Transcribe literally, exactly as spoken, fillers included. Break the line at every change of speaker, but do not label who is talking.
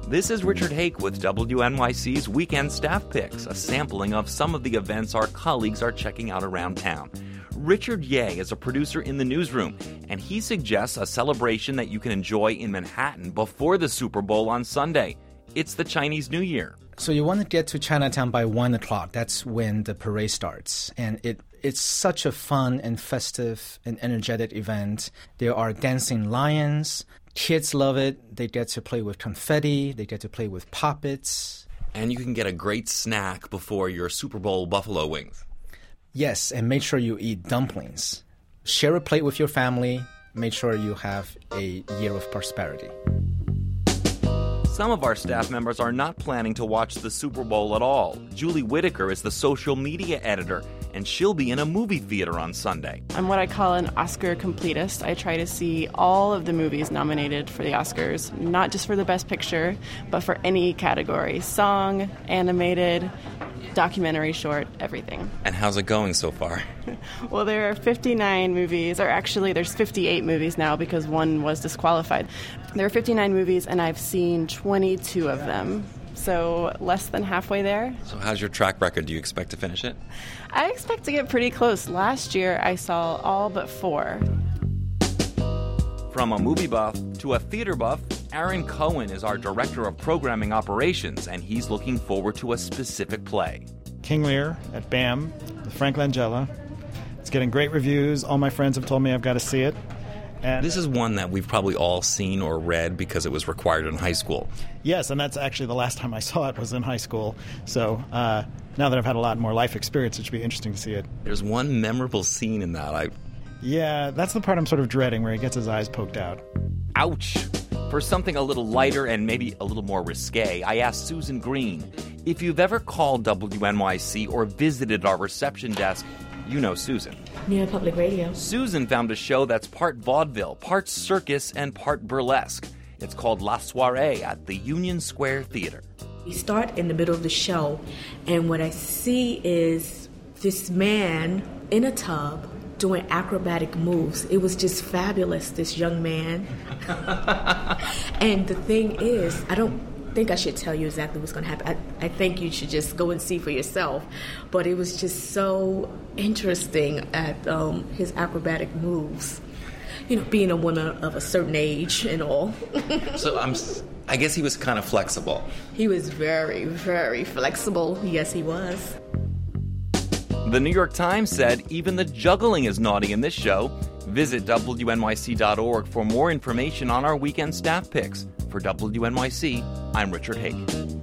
This is Richard Hake with W N Y C's Weekend Staff Picks, a sampling of some of the events our colleagues are checking out around town. Richard Ye is a producer in the newsroom, and he suggests a celebration that you can enjoy in Manhattan before the Super Bowl on Sunday. It's the Chinese New Year.
So you want to get to Chinatown by one o'clock. That's when the parade starts. And it it's such a fun and festive and energetic event. There are dancing lions. Kids love it. They get to play with confetti. They get to play with puppets.
And you can get a great snack before your Super Bowl buffalo wings.
Yes, and make sure you eat dumplings. Share a plate with your family. Make sure you have a year of prosperity.
Some of our staff members are not planning to watch the Super Bowl at all. Julie Whitaker is the social media editor, and she'll be in a movie theater on Sunday.
I'm what I call an Oscar completist. I try to see all of the movies nominated for the Oscars, not just for the Best Picture, but for any category. Song, animated, documentary, short, everything.
And how's it going so far?
Well, there are fifty-nine movies, or actually there's fifty-eight movies now because one was disqualified. There are fifty-nine movies, and I've seen twenty-two of them. So less than halfway there.
So how's your track record? Do you expect to finish it?
I expect to get pretty close. Last year, I saw all but four.
From a movie buff to a theater buff, Aaron Cohen is our Director of Programming Operations, and he's looking forward to a specific play.
King Lear at B A M with Frank Langella. It's getting great reviews. All my friends have told me I've got to see it. And
this is one that we've probably all seen or read because it was required in high school.
Yes, and that's actually the last time I saw it was in high school. So uh, now that I've had a lot more life experience, it should be interesting to see it.
There's one memorable scene in that. I...
Yeah, that's the part I'm sort of dreading, where he gets his eyes poked out.
Ouch! For something a little lighter and maybe a little more risque, I asked Susan Green, if you've ever called W N Y C or visited our reception desk, you know Susan.
Near Public Radio.
Susan found a show that's part vaudeville, part circus, and part burlesque. It's called La Soirée at the Union Square Theater.
We start in the middle of the show, and what I see is this man in a tub doing acrobatic moves. It was just fabulous, this young man. And the thing is, I don't think I should tell you exactly what's going to happen. I, I think you should just go and see for yourself. But it was just so interesting at um, his acrobatic moves. You know, being a woman of a certain age and all.
So I'm, I guess he was kind of flexible.
He was very, very flexible. Yes, he was.
The New York Times said even the juggling is naughty in this show. Visit W N Y C dot org for more information on our weekend staff picks. For W N Y C, I'm Richard Hake.